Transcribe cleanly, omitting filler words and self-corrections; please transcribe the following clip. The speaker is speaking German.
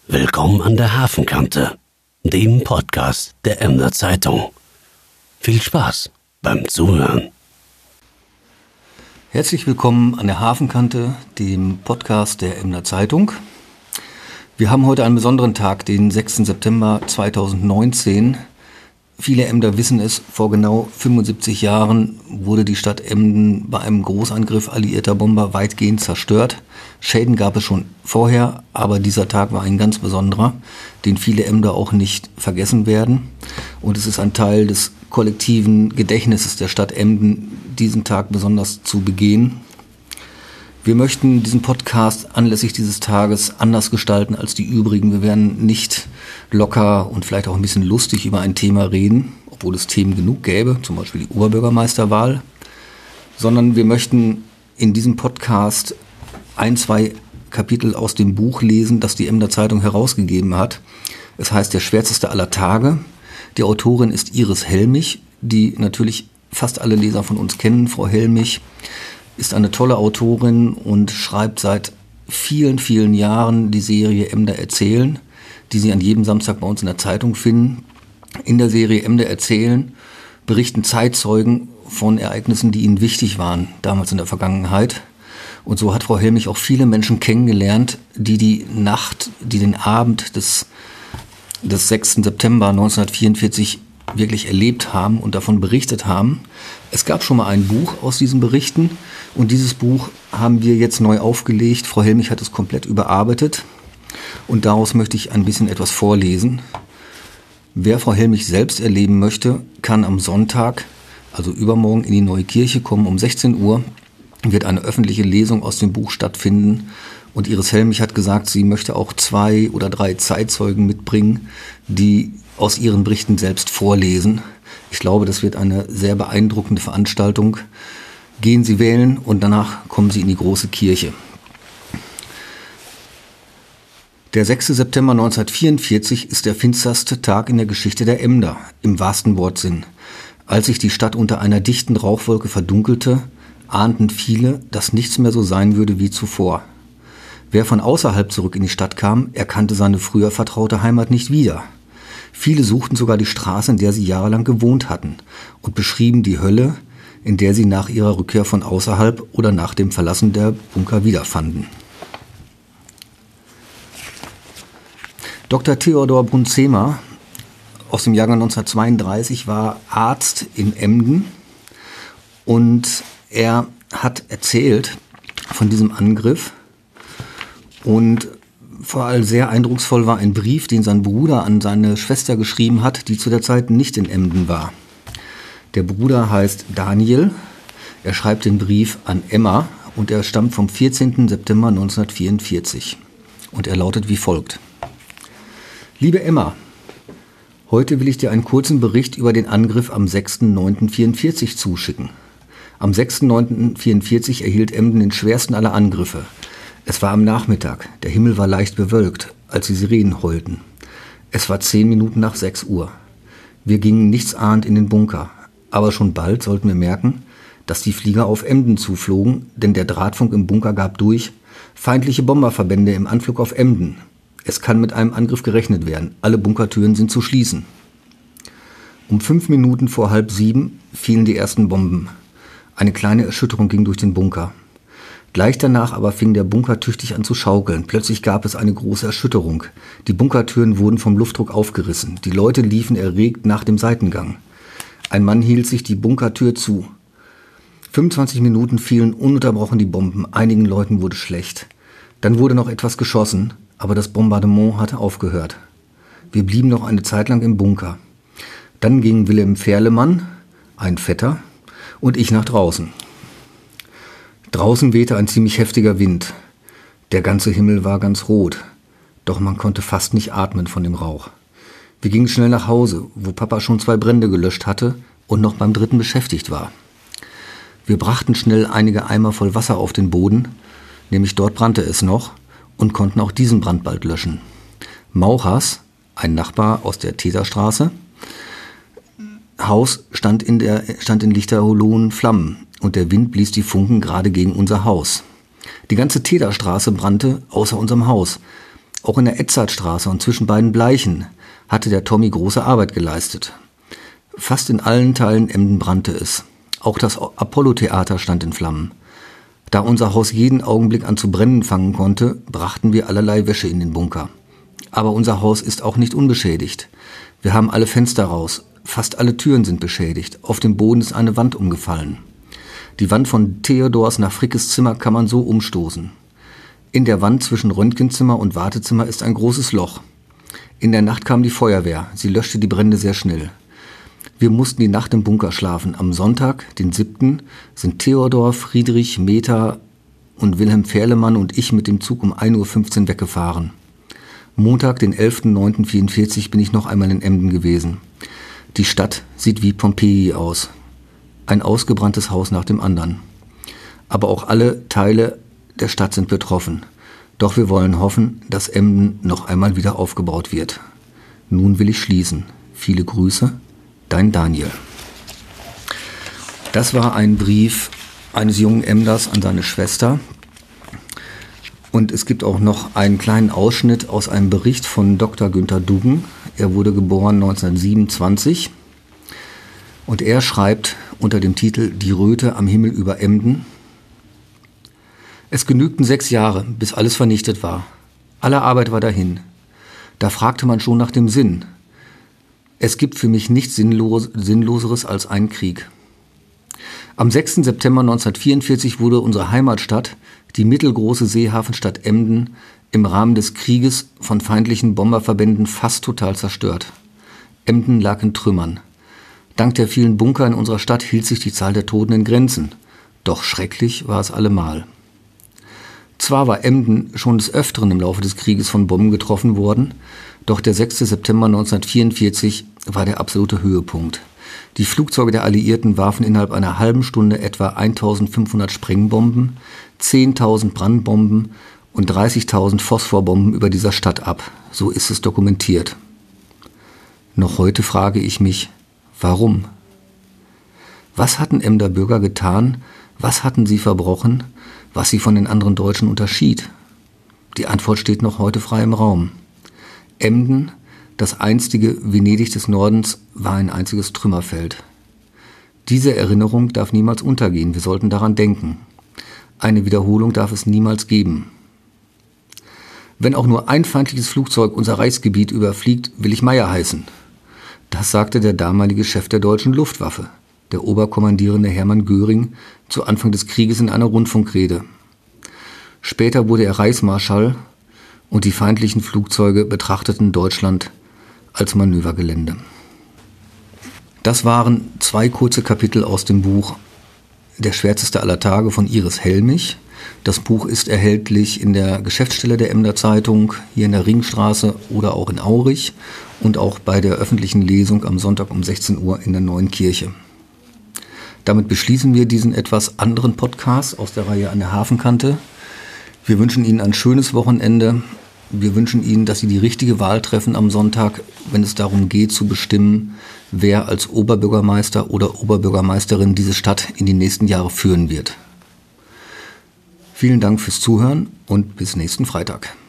Willkommen an der Hafenkante, dem Podcast der Emder Zeitung. Viel Spaß beim Zuhören. Herzlich willkommen an der Hafenkante, dem Podcast der Emder Zeitung. Wir haben heute einen besonderen Tag, den 6. September 2019. Viele Emder wissen es, vor genau 75 Jahren wurde die Stadt Emden bei einem Großangriff alliierter Bomber weitgehend zerstört. Schäden gab es schon vorher, aber dieser Tag war ein ganz besonderer, den viele Emder auch nicht vergessen werden. Und es ist ein Teil des kollektiven Gedächtnisses der Stadt Emden, diesen Tag besonders zu begehen. Wir möchten diesen Podcast anlässlich dieses Tages anders gestalten als die übrigen. Wir werden nicht locker und vielleicht auch ein bisschen lustig über ein Thema reden, obwohl es Themen genug gäbe, zum Beispiel die Oberbürgermeisterwahl, sondern wir möchten in diesem Podcast ein, zwei Kapitel aus dem Buch lesen, das die Emder Zeitung herausgegeben hat. Es heißt Der schwärzeste aller Tage. Die Autorin ist Iris Helmich, die natürlich fast alle Leser von uns kennen. Frau Helmich ist eine tolle Autorin und schreibt seit vielen, vielen Jahren die Serie Emder erzählen, die Sie an jedem Samstag bei uns in der Zeitung finden. In der Serie Emder erzählen berichten Zeitzeugen von Ereignissen, die ihnen wichtig waren, damals in der Vergangenheit. Und so hat Frau Helmich auch viele Menschen kennengelernt, die den Abend des 6. September 1944 wirklich erlebt haben und davon berichtet haben. Es gab schon mal ein Buch aus diesen Berichten und dieses Buch haben wir jetzt neu aufgelegt. Frau Helmich hat es komplett überarbeitet und daraus möchte ich ein bisschen etwas vorlesen. Wer Frau Helmich selbst erleben möchte, kann am Sonntag, also übermorgen, in die Neue Kirche kommen. Um 16 Uhr wird eine öffentliche Lesung aus dem Buch stattfinden. Und Iris Helmich hat gesagt, sie möchte auch 2 oder 3 Zeitzeugen mitbringen, die aus ihren Berichten selbst vorlesen. Ich glaube, das wird eine sehr beeindruckende Veranstaltung. Gehen Sie wählen und danach kommen Sie in die große Kirche. Der 6. September 1944 ist der finsterste Tag in der Geschichte der Emder, im wahrsten Wortsinn. Als sich die Stadt unter einer dichten Rauchwolke verdunkelte, ahnten viele, dass nichts mehr so sein würde wie zuvor. Wer von außerhalb zurück in die Stadt kam, erkannte seine früher vertraute Heimat nicht wieder. Viele suchten sogar die Straße, in der sie jahrelang gewohnt hatten, und beschrieben die Hölle, in der sie nach ihrer Rückkehr von außerhalb oder nach dem Verlassen der Bunker wiederfanden. Dr. Theodor Brunzema aus dem Jahrgang 1932 war Arzt in Emden und er hat erzählt von diesem Angriff. Und vor allem sehr eindrucksvoll war ein Brief, den sein Bruder an seine Schwester geschrieben hat, die zu der Zeit nicht in Emden war. Der Bruder heißt Daniel, er schreibt den Brief an Emma und er stammt vom 14. September 1944. Und er lautet wie folgt. Liebe Emma, heute will ich dir einen kurzen Bericht über den Angriff am 6.9.44 zuschicken. Am 6.9.44 erhielt Emden den schwersten aller Angriffe. Es war am Nachmittag, der Himmel war leicht bewölkt, als die Sirenen heulten. Es war 10 Minuten nach 6 Uhr. Wir gingen nichtsahnd in den Bunker, aber schon bald sollten wir merken, dass die Flieger auf Emden zuflogen, denn der Drahtfunk im Bunker gab durch, feindliche Bomberverbände im Anflug auf Emden. Es kann mit einem Angriff gerechnet werden, alle Bunkertüren sind zu schließen. Um 5 Minuten vor 6:30 fielen die ersten Bomben. Eine kleine Erschütterung ging durch den Bunker. Gleich danach aber fing der Bunker tüchtig an zu schaukeln. Plötzlich gab es eine große Erschütterung. Die Bunkertüren wurden vom Luftdruck aufgerissen. Die Leute liefen erregt nach dem Seitengang. Ein Mann hielt sich die Bunkertür zu. 25 Minuten fielen ununterbrochen die Bomben. Einigen Leuten wurde schlecht. Dann wurde noch etwas geschossen, aber das Bombardement hatte aufgehört. Wir blieben noch eine Zeit lang im Bunker. Dann gingen Wilhelm Ferlemann, ein Vetter, und ich nach draußen. Draußen wehte ein ziemlich heftiger Wind. Der ganze Himmel war ganz rot, doch man konnte fast nicht atmen von dem Rauch. Wir gingen schnell nach Hause, wo Papa schon 2 Brände gelöscht hatte und noch beim 3. beschäftigt war. Wir brachten schnell einige Eimer voll Wasser auf den Boden, nämlich dort brannte es noch, und konnten auch diesen Brand bald löschen. Mauchers, ein Nachbar aus der Täterstraße, Haus stand in lichterlohen Flammen und der Wind blies die Funken gerade gegen unser Haus. Die ganze Täterstraße brannte außer unserem Haus. Auch in der Edzardstraße und zwischen beiden Bleichen hatte der Tommy große Arbeit geleistet. Fast in allen Teilen Emden brannte es. Auch das Apollo-Theater stand in Flammen. Da unser Haus jeden Augenblick an zu brennen fangen konnte, brachten wir allerlei Wäsche in den Bunker. Aber unser Haus ist auch nicht unbeschädigt. Wir haben alle Fenster raus, fast alle Türen sind beschädigt. Auf dem Boden ist eine Wand umgefallen. Die Wand von Theodors nach Frickes Zimmer kann man so umstoßen. In der Wand zwischen Röntgenzimmer und Wartezimmer ist ein großes Loch. In der Nacht kam die Feuerwehr. Sie löschte die Brände sehr schnell. Wir mussten die Nacht im Bunker schlafen. Am Sonntag, den 7., sind Theodor, Friedrich, Meta und Wilhelm Ferlemann und ich mit dem Zug um 1.15 Uhr weggefahren. Montag, den 11.09.44 bin ich noch einmal in Emden gewesen. Die Stadt sieht wie Pompeji aus. Ein ausgebranntes Haus nach dem anderen. Aber auch alle Teile der Stadt sind betroffen. Doch wir wollen hoffen, dass Emden noch einmal wieder aufgebaut wird. Nun will ich schließen. Viele Grüße, dein Daniel. Das war ein Brief eines jungen Emders an seine Schwester. Und es gibt auch noch einen kleinen Ausschnitt aus einem Bericht von Dr. Günther Duggen. Er wurde geboren 1927 und er schreibt unter dem Titel Die Röte am Himmel über Emden: Es genügten 6 Jahre, bis alles vernichtet war. Alle Arbeit war dahin. Da fragte man schon nach dem Sinn. Es gibt für mich nichts Sinnloseres als einen Krieg. Am 6. September 1944 wurde unsere Heimatstadt, die mittelgroße Seehafenstadt Emden, im Rahmen des Krieges von feindlichen Bomberverbänden fast total zerstört. Emden lag in Trümmern. Dank der vielen Bunker in unserer Stadt hielt sich die Zahl der Toten in Grenzen. Doch schrecklich war es allemal. Zwar war Emden schon des Öfteren im Laufe des Krieges von Bomben getroffen worden, doch der 6. September 1944 war der absolute Höhepunkt. Die Flugzeuge der Alliierten warfen innerhalb einer halben Stunde etwa 1500 Sprengbomben, 10.000 Brandbomben und 30.000 Phosphorbomben über dieser Stadt ab. So ist es dokumentiert. Noch heute frage ich mich, warum? Was hatten Emder Bürger getan? Was hatten sie verbrochen, was sie von den anderen Deutschen unterschied? Die Antwort steht noch heute frei im Raum. Emden, das einstige Venedig des Nordens, war ein einziges Trümmerfeld. Diese Erinnerung darf niemals untergehen, wir sollten daran denken. Eine Wiederholung darf es niemals geben. Wenn auch nur ein feindliches Flugzeug unser Reichsgebiet überfliegt, will ich Meier heißen. Das sagte der damalige Chef der deutschen Luftwaffe, der Oberkommandierende Hermann Göring, zu Anfang des Krieges in einer Rundfunkrede. Später wurde er Reichsmarschall und die feindlichen Flugzeuge betrachteten Deutschland als Manövergelände. Das waren 2 kurze Kapitel aus dem Buch Der schwärzeste aller Tage von Iris Helmich. Das Buch ist erhältlich in der Geschäftsstelle der Emder Zeitung, hier in der Ringstraße oder auch in Aurich und auch bei der öffentlichen Lesung am Sonntag um 16 Uhr in der Neuen Kirche. Damit beschließen wir diesen etwas anderen Podcast aus der Reihe An der Hafenkante. Wir wünschen Ihnen ein schönes Wochenende. Wir wünschen Ihnen, dass Sie die richtige Wahl treffen am Sonntag, wenn es darum geht zu bestimmen, wer als Oberbürgermeister oder Oberbürgermeisterin diese Stadt in die nächsten Jahre führen wird. Vielen Dank fürs Zuhören und bis nächsten Freitag.